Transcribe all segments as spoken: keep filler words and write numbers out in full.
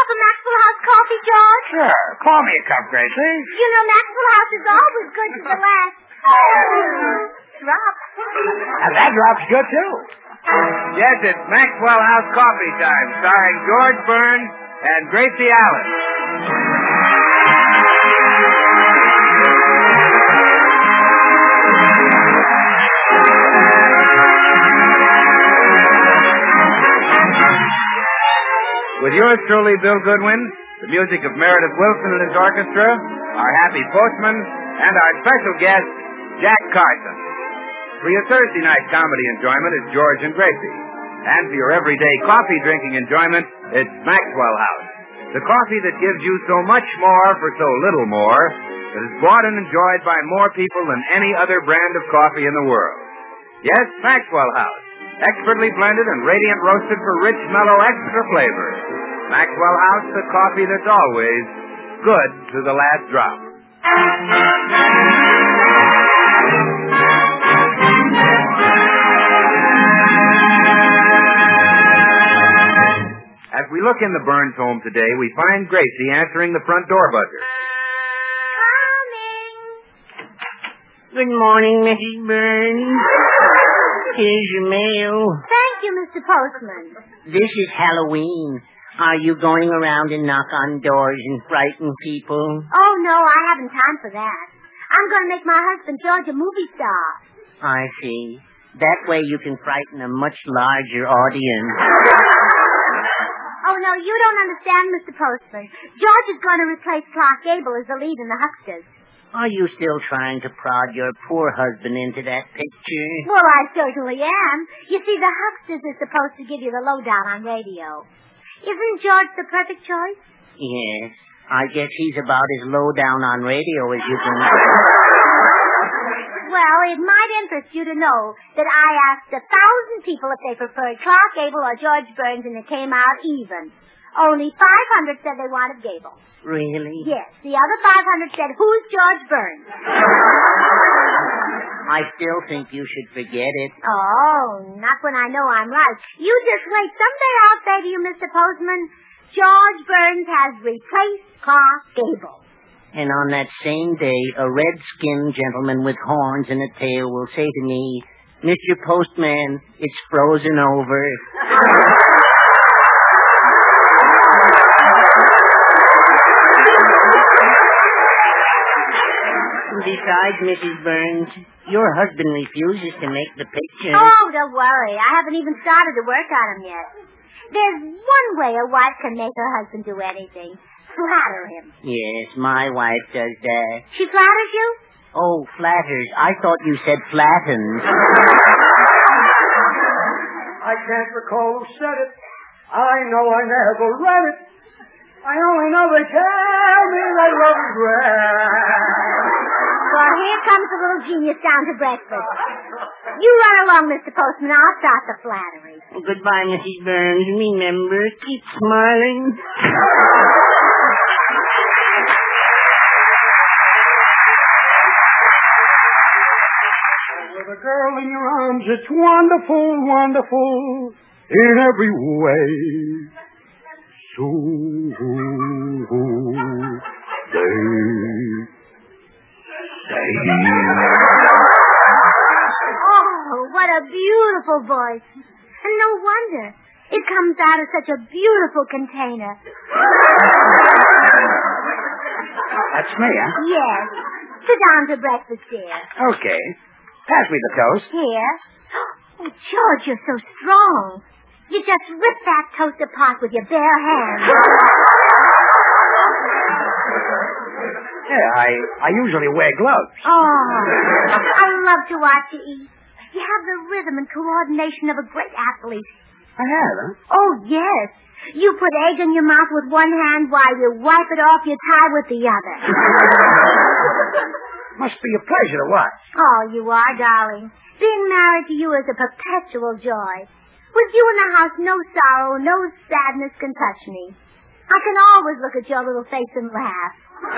of Maxwell House coffee, George? Sure. Pour me a cup, Gracie. You know Maxwell House is always good to the last. Drop. And that drop's good, too. Yes, it's Maxwell House Coffee Time, starring George Burns and Gracie Allen. With yours truly, Bill Goodwin, the music of Meredith Wilson and his orchestra, our happy postman, and our special guest, Jack Carson. For your Thursday night comedy enjoyment, it's George and Gracie. And for your everyday coffee drinking enjoyment, it's Maxwell House. The coffee that gives you so much more for so little more, that is bought and enjoyed by more people than any other brand of coffee in the world. Yes, Maxwell House. Expertly blended and radiant roasted for rich, mellow, extra flavor. Maxwell House, the coffee that's always good to the last drop. As we look in the Burns home today, we find Gracie answering the front door buzzer. Coming. Good morning, Missus Burns. Here's your mail. Thank you, Mister Postman. This is Halloween. Are you going around and knock on doors and frighten people? Oh, no, I haven't time for that. I'm going to make my husband George a movie star. I see. That way you can frighten a much larger audience. Oh, no, you don't understand, Mister Postman. George is going to replace Clark Gable as the lead in The Hucksters. Are you still trying to prod your poor husband into that picture? Well, I certainly am. You see, The Hucksters is supposed to give you the lowdown on radio. Isn't George the perfect choice? Yes. I guess he's about as low down on radio as you can... Well, it might interest you to know that I asked a thousand people if they preferred Clark Gable or George Burns, and it came out even. Only five hundred said they wanted Gable. Really? Yes. The other five hundred said, who's George Burns? I still think you should forget it. Oh, not when I know I'm right. You just wait. Someday I'll say to you, Mister Postman, George Burns has replaced Clark Gable. And on that same day, a red-skinned gentleman with horns and a tail will say to me, Mister Postman, it's frozen over. Besides, Missus Burns, your husband refuses to make the picture. Oh, don't worry. I haven't even started to work on him yet. There's one way a wife can make her husband do anything. Flatter him. Yes, my wife does that. She flatters you? Oh, flatters. I thought you said flattens. I can't recall who said it. I know I never read it. I only know they tell me that love is rare. Well, here comes the little genius down to breakfast. You run along, Mister Postman. I'll start the flattery. Oh, goodbye, Missus Burns. Remember, keep smiling. With a girl in your arms, it's wonderful, wonderful in every way. So they say. Oh, what a beautiful voice. And no wonder. It comes out of such a beautiful container. That's me, huh? Yes. Sit down to breakfast, dear. Okay. Pass me the toast. Here. Oh, George, you're so strong. You just rip that toast apart with your bare hands. Yeah, I, I usually wear gloves. Oh, I love to watch you eat. You have the rhythm and coordination of a great athlete. I have, huh? Oh, yes. You put egg in your mouth with one hand while you wipe it off your tie with the other. Must be a pleasure to watch. Oh, you are, darling. Being married to you is a perpetual joy. With you in the house, no sorrow, no sadness can touch me. I can always look at your little face and laugh.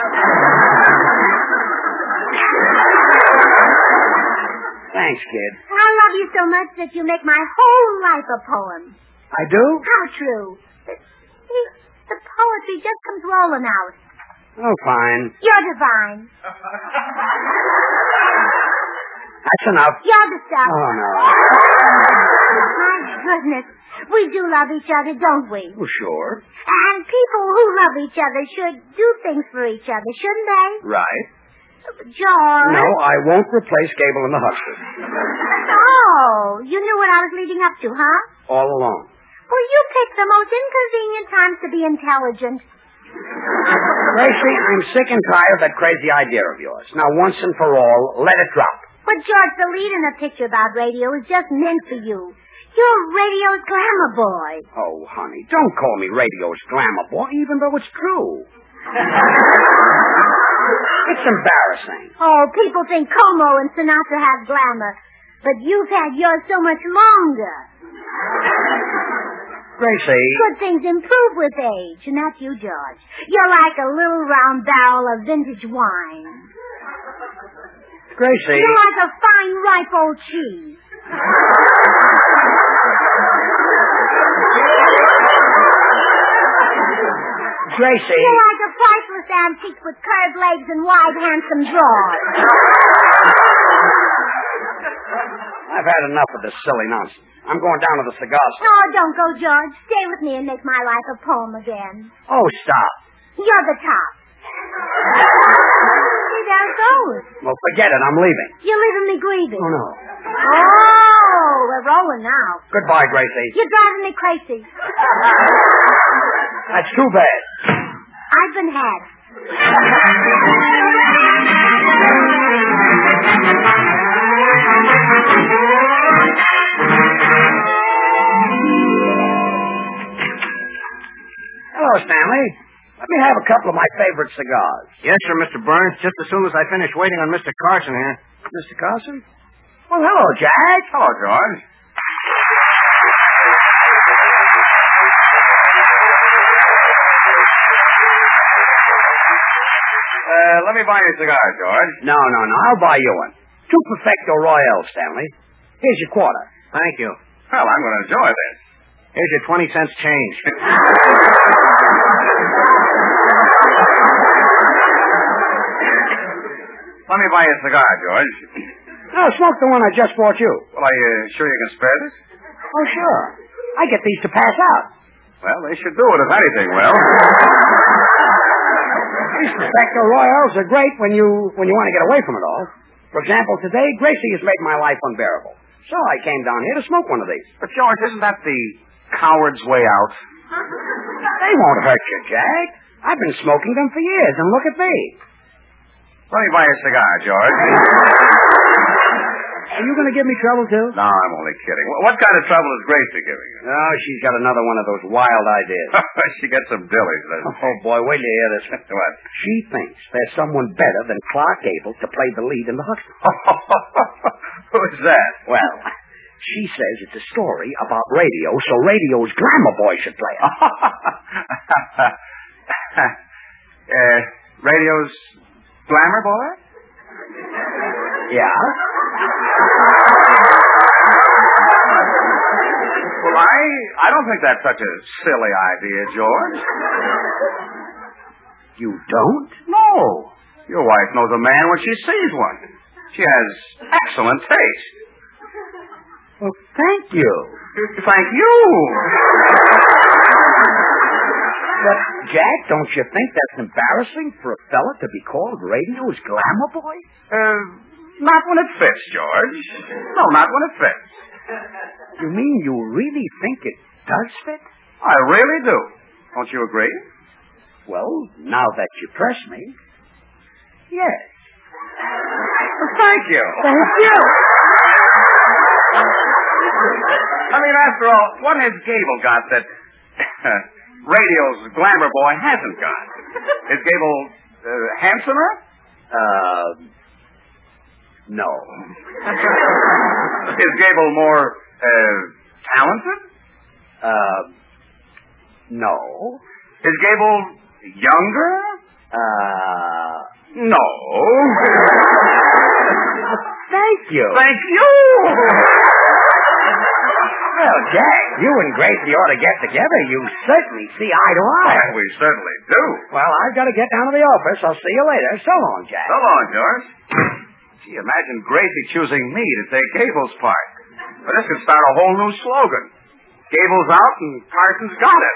Thanks, kid. I love you so much that you make my whole life a poem. I do? How true. The poetry just comes rolling out. Oh, fine. You're divine. That's enough. You're the stuff. Oh, no. My goodness. We do love each other, don't we? Well, sure. And people who love each other should do things for each other, shouldn't they? Right. George. No, I won't replace Gable and the Hucksters. Oh, you knew what I was leading up to, huh? All along. Well, you picked the most inconvenient times to be intelligent. Gracie, I'm sick and tired of that crazy idea of yours. Now, once and for all, let it drop. But, George, the lead in a picture about radio is just meant for you. You're radio's glamour boy. Oh, honey, don't call me radio's glamour boy, even though it's true. It's embarrassing. Oh, people think Como and Sinatra have glamour, but you've had yours so much longer. Gracie. Good things improve with age, and that's you, George. You're like a little round barrel of vintage wine. Gracie. You're like a fine, ripe old cheese. Gracie. You're like a priceless antique with curved legs and wide, handsome drawers. I've had enough of this silly nonsense. I'm going down to the cigar store. Oh, don't go, George. Stay with me and make my life a poem again. Oh, stop. You're the top. See, there it goes. Well, forget it. I'm leaving. You're leaving me grieving. Oh, no. Oh, we're rolling now. Goodbye, Gracie. You're driving me crazy. That's too bad. I've been had. Hello, Stanley. Let me have a couple of my favorite cigars. Yes, sir, Mister Burns. Just as soon as I finish waiting on Mister Carson here. Mister Carson? Well, hello, Jack. Hello, George. Uh, let me buy you a cigar, George. No, no, no. I'll buy you one. Two Perfecto Royale, Stanley. Here's your quarter. Thank you. Well, I'm going to enjoy this. Here's your twenty cents change. Let me buy you a cigar, George. No, smoke the one I just bought you. Well, are you sure you can spare this? Oh, sure. I get these to pass out. Well, they should do it, if anything will. These Perfecto Royales are great when you when you want to get away from it all. For example, today, Gracie has made my life unbearable. So I came down here to smoke one of these. But, George, isn't that the coward's way out? They won't hurt you, Jack. I've been smoking them for years, and look at me. Let me buy you a cigar, George. Are you going to give me trouble, too? No, I'm only kidding. What kind of trouble is Gracie giving you? Oh, she's got another one of those wild ideas. She gets some dillies, doesn't she? Oh, boy, wait till you hear this. What? She thinks there's someone better than Clark Gable to play the lead in the Hucksters. Who's that? Well, she says it's a story about radio, so radio's glamour boy should play it. uh, radio's glamour boy? Yeah? Well, I I don't think that's such a silly idea, George. You don't? No. Your wife knows a man when she sees one. She has excellent taste. Well, thank you. Thank you. But, Jack, don't you think that's embarrassing for a fella to be called radio's glamour boy? Uh, not when it fits, George. No, not when it fits. You mean you really think it does fit? I really do. Don't you agree? Well, now that you press me, yes. Well, thank you. Thank you. I mean, after all, what has Gable got that radio's glamour boy hasn't got? Is Gable uh, handsomer? Uh, no. Is Gable more uh, talented? Uh, no. Is Gable younger? Uh, no. Thank you. Thank you. Well, Jack, you and Gracie ought to get together. You certainly see eye to eye. Well, we certainly do. Well, I've got to get down to the office. I'll see you later. So long, Jack. So long, George. Gee, imagine Gracie choosing me to take Gable's part. But this could start a whole new slogan. Gable's out and Carson's got it.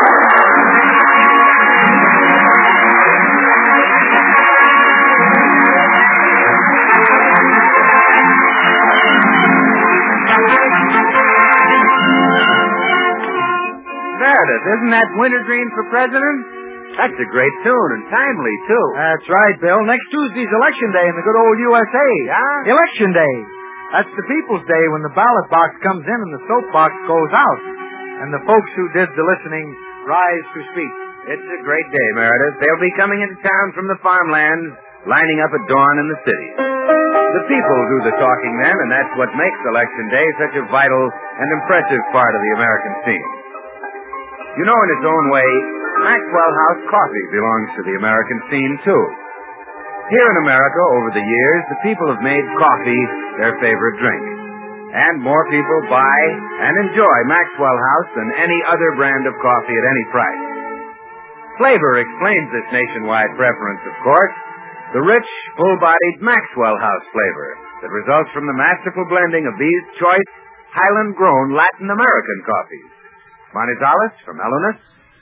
Meredith, isn't that Wintergreen for president? That's a great tune and timely, too. That's right, Bill. Next Tuesday's election day in the good old U S A. Yeah? Election day. That's the people's day when the ballot box comes in and the soapbox goes out. And the folks who did the listening rise to speak. It's a great day, Meredith. They'll be coming into town from the farmlands, lining up at dawn in the cities. The people do the talking then, and that's what makes Election Day such a vital and impressive part of the American scene. You know, in its own way, Maxwell House coffee belongs to the American scene, too. Here in America, over the years, the people have made coffee their favorite drink. And more people buy and enjoy Maxwell House than any other brand of coffee at any price. Flavor explains this nationwide preference, of course. The rich, full-bodied Maxwell House flavor that results from the masterful blending of these choice, Highland-grown Latin American coffees. Manizales from Elonis.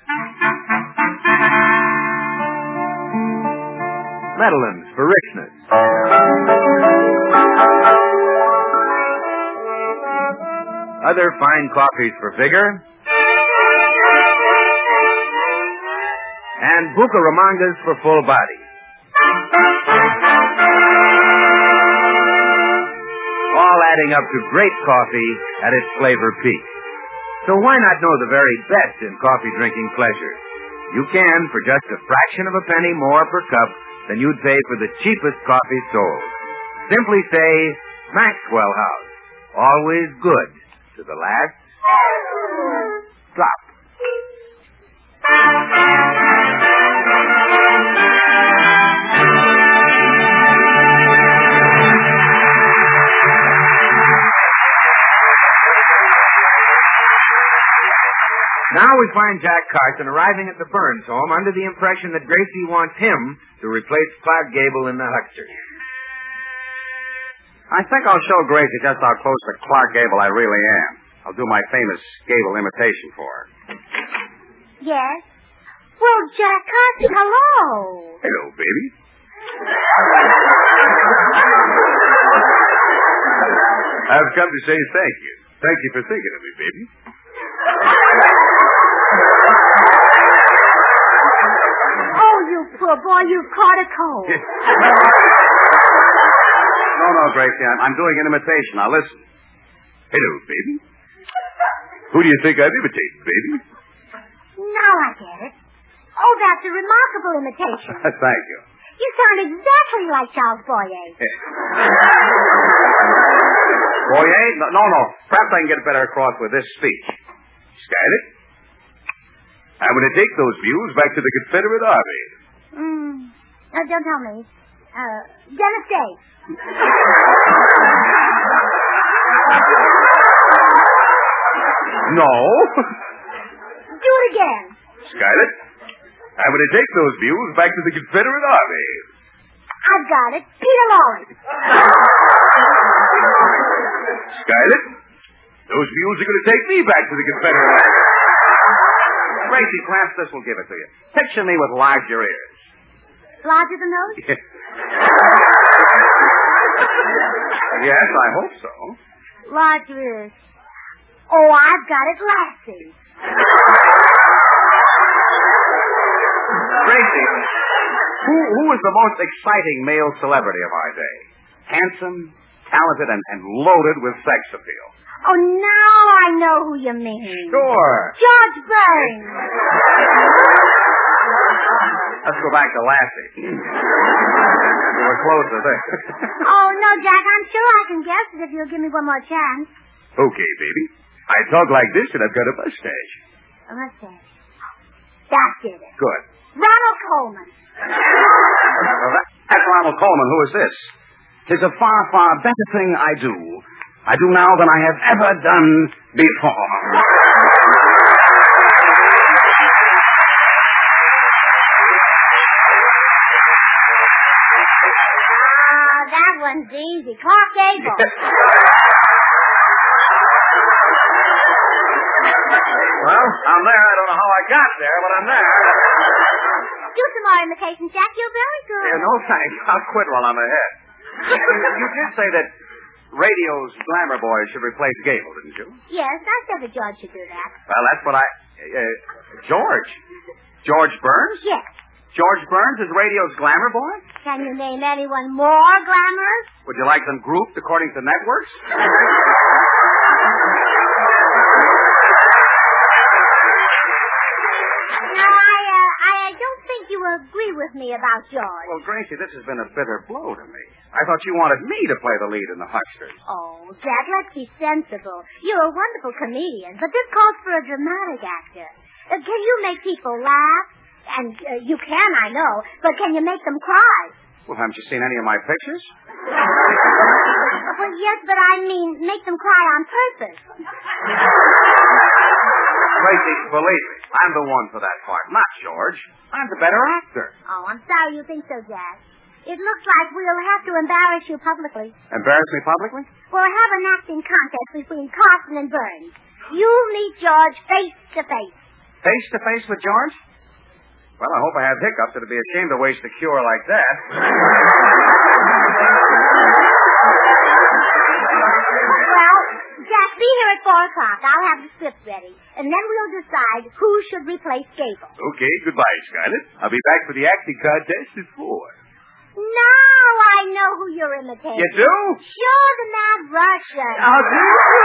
Medellins for richness. Other fine coffees for vigor. And Bucaramangas for full body. All adding up to great coffee at its flavor peak. So why not know the very best in coffee drinking pleasure? You can for just a fraction of a penny more per cup than you'd pay for the cheapest coffee sold. Simply say, Maxwell House. Always good to the last drop. Now we find Jack Carson arriving at the Burns home under the impression that Gracie wants him to replace Clark Gable in the huckster. I think I'll show Gracie just how close to Clark Gable I really am. I'll do my famous Gable imitation for her. Yes? Well, Jack Carson, hello. Hello, baby. I've come to say thank you. Thank you for thinking of me, baby. Oh, you poor boy, you've caught a cold. No, no, Gracie, I'm, I'm doing an imitation. Now listen. Hello, baby. Who do you think I'm imitating, baby? Now I get it. Oh, that's a remarkable imitation. Thank you. You sound exactly like Charles Boyer. Boyer? No, no, no. Perhaps I can get it better across with this speech. Skylet, I'm going to take those views back to the Confederate Army. Mm. Uh, don't tell me. Uh, Dennis Day. No. Do it again. Skylet, I'm going to take those views back to the Confederate Army. I've got it. Peter Lawrence. Skylet, those views are going to take me back to the Confederate Army. Gracie, perhaps this will give it to you. Picture me with larger ears. Larger than those? Yes, I hope so. Larger ears. Oh, I've got it. Lassie. Gracie, who, who is the most exciting male celebrity of our day? Handsome, talented, and, and loaded with sex appeal. Oh, now I know who you mean. Sure. George Burns. Let's go back to Lassie. We were closer there. Oh, no, Jack, I'm sure I can guess it if you'll give me one more chance. Okay, baby. I talk like this and I've got a mustache. A mustache. That did it. Good. Ronald Coleman. Well, that, that's Ronald Coleman. Who is this? Tis a far, far better thing I do. I do now than I have ever done Before. Oh, that one's easy. Clark Gable. Well, I'm there. I don't know how I got there, but I'm there. Do some more imitations, Jack. You're very good. Yeah, no thanks. I'll quit while I'm ahead. You did say that radio's glamour boys should replace Gable, didn't you? Yes, I said that George should do that. Well, that's what I... Uh, George? George Burns? Yes. George Burns is radio's glamour boy? Can you name anyone more glamorous? Would you like them grouped according to networks? No, I, uh, I don't think you agree with me about George. Well, Gracie, this has been a bitter blow to me. I thought you wanted me to play the lead in The Hucksters. Oh, Jack, let's be sensible. You're a wonderful comedian, but this calls for a dramatic actor. Uh, can you make people laugh? And uh, you can, I know, but can you make them cry? Well, haven't you seen any of my pictures? Well, yes, but I mean make them cry on purpose. Gracie, believe me, I'm the one for that part, not George. I'm the better actor. Oh, I'm sorry you think so, Jack. It looks like we'll have to embarrass you publicly. Embarrass me publicly? We'll have an acting contest between Carson and Burns. You meet George face to face. Face to face with George? Well, I hope I have hiccups. It'd be a shame to waste a cure like that. Well, Jack, be here at four o'clock. I'll have the script ready. And then we'll decide who should replace Gable. Okay, goodbye, Scarlett. I'll be back for the acting contest at four. Now I know who you're imitating. You do? Sure, the Mad Russian. I'll do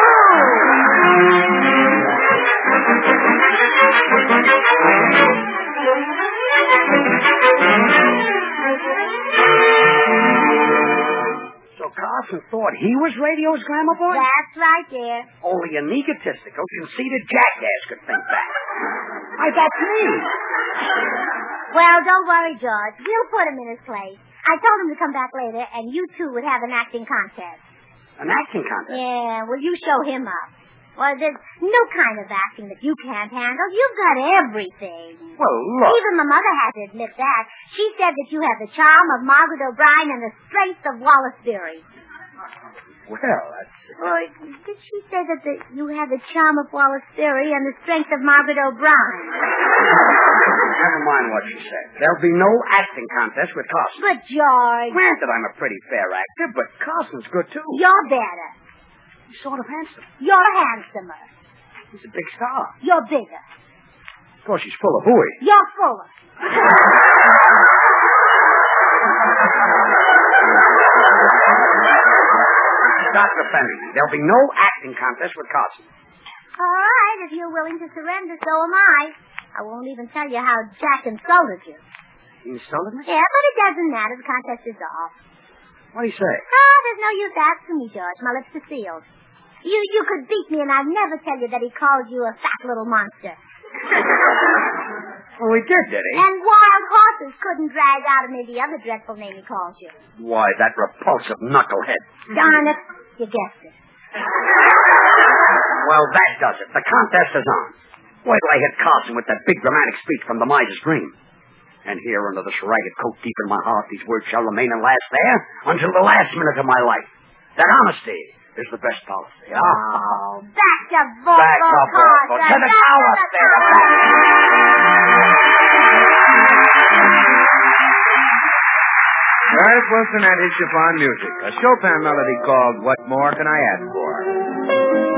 So Carson thought he was radio's glamour boy? That's right, dear. Only an egotistical, conceited jackass could think that. Why, that's me. Well, don't worry, George. We'll put him in his place. I told him to come back later, and you two would have an acting contest. An acting contest? Yeah, well, you show him up. Well, there's no kind of acting that you can't handle. You've got everything. Well, look. Even my mother had to admit that. She said that you have the charm of Margaret O'Brien and the strength of Wallace Beery. Well, that's... Or did she say that the, you have the charm of Wallace Beery and the strength of Margaret O'Brien? Never mind what she said. There'll be no acting contest with Carson. But, George... Granted, I'm a pretty fair actor, but Carson's good, too. You're better. He's sort of handsome. You're handsomer. He's a big star. You're bigger. Of course, he's full of hooey. You're fuller. Doctor Fenny, there'll be no acting contest with Carson. All right, if you're willing to surrender, so am I. I won't even tell you how Jack insulted you. He insulted me? Yeah, but it doesn't matter. The contest is off. What'd he say? Oh, there's no use asking me, George. My lips are sealed. You you could beat me, and I'd never tell you that he called you a fat little monster. Oh, he did, did he? And wild horses couldn't drag out of me the other dreadful name he called you. Why, that repulsive knucklehead. Darn it. You guessed it. Well, that does it. The contest is on. Wait till I hit Carson with that big dramatic speech from The Miser's Dream. And here, under this ragged coat deep in my heart, these words shall remain and last there until the last minute of my life. That honesty is the best policy. Oh, back to Volvo Back to Volvo. To the tower, Ernest Wilson and his Chopin music, a Chopin melody called What More Can I Ask For?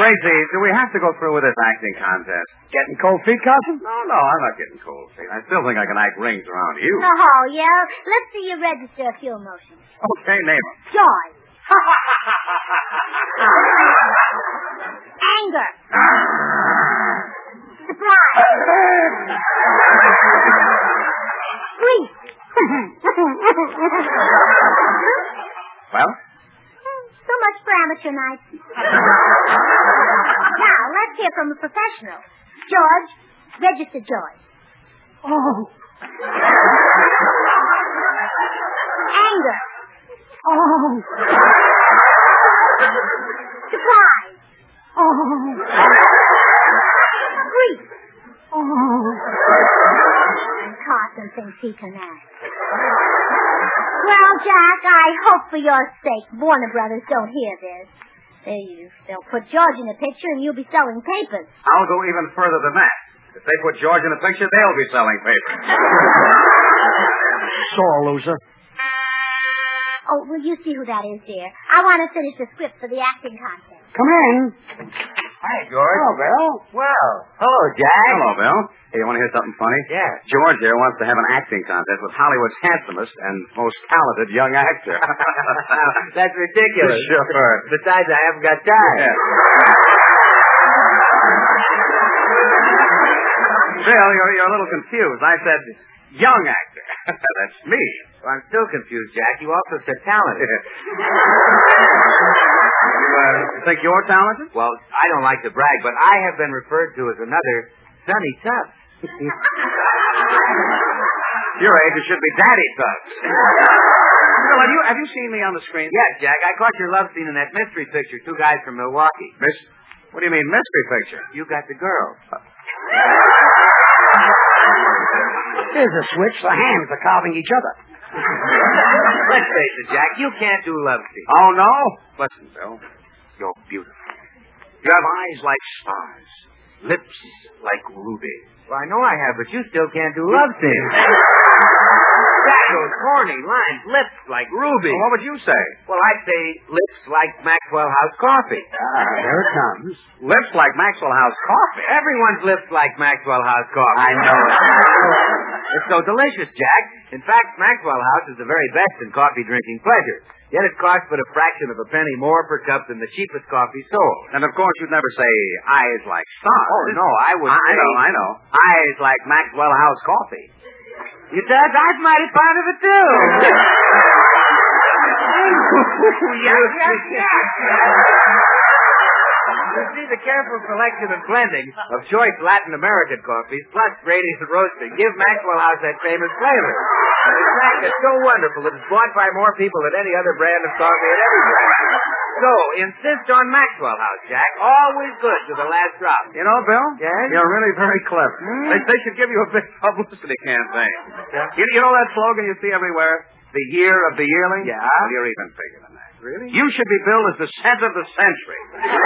Gracie, do we have to go through with this acting contest? Getting cold feet, Carson? No, no, I'm not getting cold feet. I still think I can act rings around you. Oh, yeah. Let's see you register a few emotions. Okay, name them. Joy. Anger. Surprise. Grief. Well? So much for amateur nights. Now, let's hear from a professional. George, register joy. Oh. Anger. Oh. Surprise. Oh. Grief. Oh. And Carson thinks he can act. Well, Jack, I hope for your sake Warner Brothers don't hear this. They, they'll put George in the picture and you'll be selling papers. I'll go even further than that. If they put George in the picture, they'll be selling papers. Sore loser. Oh, will you see who that is, dear? I want to finish the script for the acting contest. Come in. Hi, George. Hello, Bill. Well, hello, Jack. Hello, Bill. Hey, you want to hear something funny? Yeah. George here wants to have an acting contest with Hollywood's handsomest and most talented young actor. That's ridiculous. Sure. Besides, I haven't got time. Yeah. Bill, you're, you're a little confused. I said young actor. That's me. Well, I'm still confused, Jack. You also said talented. You uh, think you're talented? Well, I don't like to brag, but I have been referred to as another Sonny Tufts. Your age, it should be Daddy Tufts. Bill, have you, have you seen me on the screen? Yes, Jack. I caught your love scene in that mystery picture, Two Guys from Milwaukee. Miss, what do you mean, mystery picture? You got the girl. Here's a switch. The hands are carving each other. Let's face it, Jack. You can't do love scenes. Oh, no? Listen, Bill. You're beautiful. You have eyes like stars. Lips like ruby. Well, I know I have, but you still can't do love scenes. Jack, those corny lines, lips like ruby. Well, what would you say? Well, I'd say lips like Maxwell House coffee. Ah, there it comes. Lips like Maxwell House coffee. Everyone's lips like Maxwell House coffee. I know it. It's so delicious, Jack. In fact, Maxwell House is the very best in coffee drinking pleasure. Yet it costs but a fraction of a penny more per cup than the cheapest coffee sold. And of course, you'd never say eyes like stars. Oh, no, I would I say... know, I know. Eyes like Maxwell House coffee. You does? I'm mighty fond of it, too. Yes, yes, yes. You see, the careful selection and blending of choice Latin American coffees plus radiant roasting give Maxwell House that famous flavor. In fact, it's so wonderful that it's bought by more people than any other brand of coffee at every brand. So, insist on Maxwell House, Jack. Always good to the last drop. You know, Bill? Yes? You're really very clever. Hmm? They, they should give you a big publicity campaign. Yeah. You, you know that slogan you see everywhere? The year of the yearling? Yeah. Well, you're even bigger than that. Really? You should be billed as the cent of the century.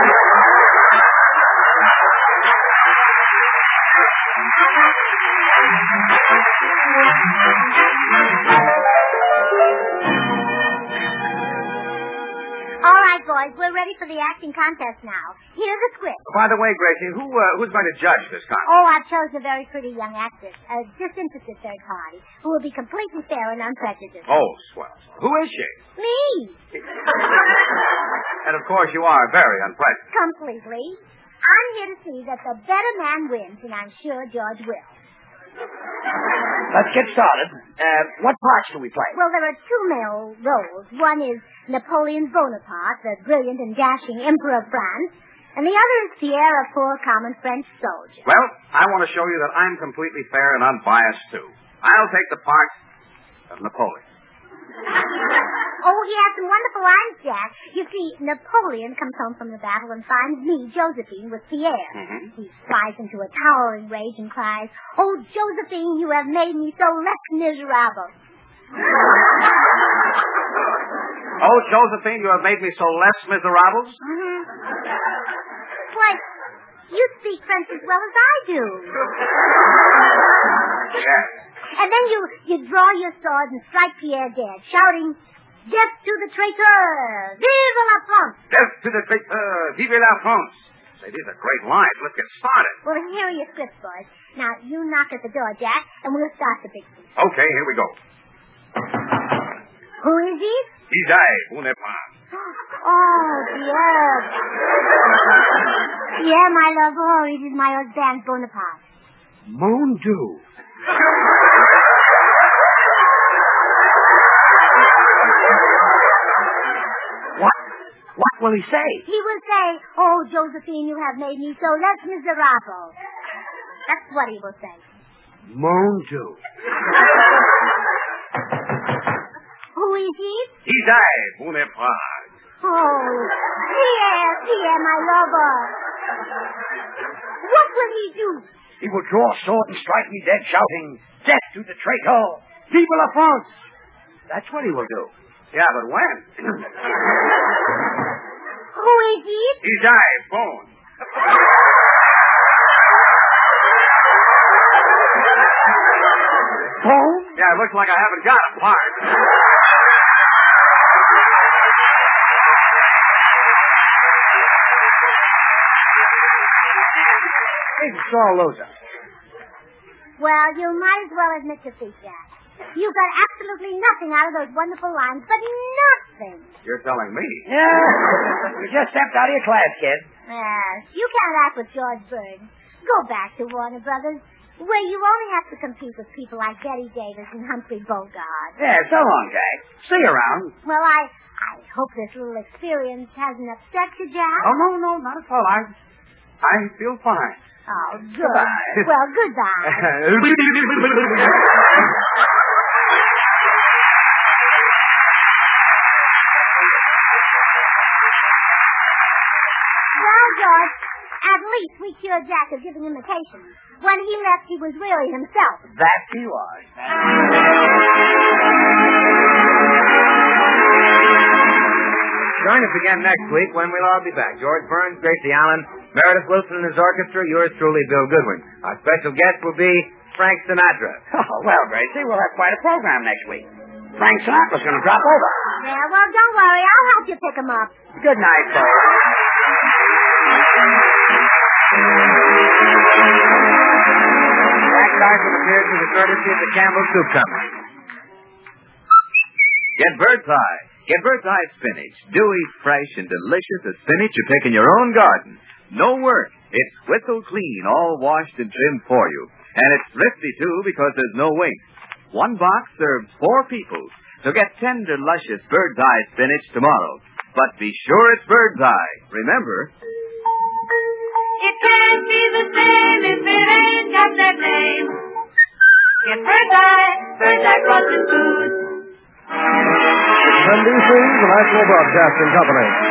All right, boys, we're ready for the acting contest now. Here's the script. By the way, Gracie, who uh, who's going to judge this contest? Oh, I've chosen a very pretty young actress, a disinterested third party, who will be completely fair and unprejudiced. Oh, swell. Who is she? Me! And of course, you are very unprejudiced. Completely. I'm here to see that the better man wins, and I'm sure George will. Let's get started. Uh, what parts do we play? Well, there are two male roles. One is Napoleon Bonaparte, the brilliant and dashing Emperor of France, and the other is Pierre, a poor common French soldier. Well, I want to show you that I'm completely fair and unbiased, too. I'll take the part of Napoleon. Oh, he has some wonderful lines, Jack. You see, Napoleon comes home from the battle and finds me, Josephine, with Pierre. Mm-hmm. He flies into a towering rage and cries, "Oh, Josephine, you have made me so less miserable." Oh, Josephine, you have made me so less miserables? Mm-hmm. Why, you speak French as well as I do. Yes. And then you, you draw your sword and strike Pierre dead, shouting, "Death to the traitor! Vive la France!" Death to the traitor! Vive la France! Hey, these are great lines. Let's get started. Well, here are your scripts, boys. Now, you knock at the door, Jack, and we'll start the big scene. Okay, here we go. Who is he? He's I, Bonaparte. Oh, dear. Yeah, my love. Oh, it is my husband, Bonaparte. Mon Dieu. What? What will he say? He will say, oh, Josephine, you have made me so less miserable. That's what he will say. Mon Dieu. Who is he? He's I, Bonaparte. Oh, Pierre, Pierre, my lover. What will he do? He will draw a sword and strike me dead, shouting, death to the traitor! Vive la France! That's what he will do. Yeah, but when? Who is he? He's I, Bone. Bone? Yeah, it looks like I haven't got a part. Big saw loser. Well, you might as well admit defeat, Jack. You got absolutely nothing out of those wonderful lines, but nothing. You're telling me. Yeah. You just stepped out of your class, kid. Yes, you can't act with George Bird. Go back to Warner Brothers, where you only have to compete with people like Betty Davis and Humphrey Bogart. Yeah, so long, Jack. See you around. Well, I I hope this little experience hasn't upset you, Jack. Oh, no, no, not at all. I, I feel fine. Oh, good. Goodbye. Well, goodbye. Well, George, at least we cured Jack of giving imitations. When he left, he was really himself. That he was. Join us again next week when we'll all be back. George Burns, Gracie Allen, Meredith Wilson and his orchestra, yours truly, Bill Goodwin. Our special guest will be Frank Sinatra. Oh, well, Gracie, we'll have quite a program next week. Frank Sinatra's going to drop over. Yeah, well, don't worry. I'll help you pick him up. Good night, folks. Jack Carson appears through the courtesy of the Campbell Soup Company. Get Bird's Eye. Get Bird's Eye spinach. Dewy, fresh, and delicious as spinach you pick in your own garden. No work. It's whistle clean, all washed and trimmed for you. And it's thrifty, too, because there's no waste. One box serves four people. So get tender, luscious Bird's Eye spinach tomorrow. But be sure it's Bird's Eye. Remember... It can't be the same if it ain't got that name. Get Bird's Eye. Bird's Eye frozen food. N B C, the National Broadcasting Company.